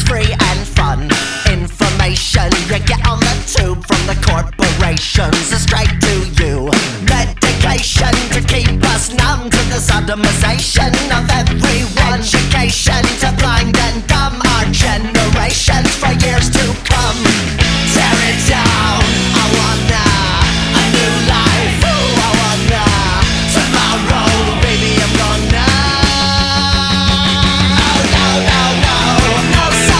free and fun. Information you get on the tube from the corporations is straight to you. Medication to keep us numb to the sodomization of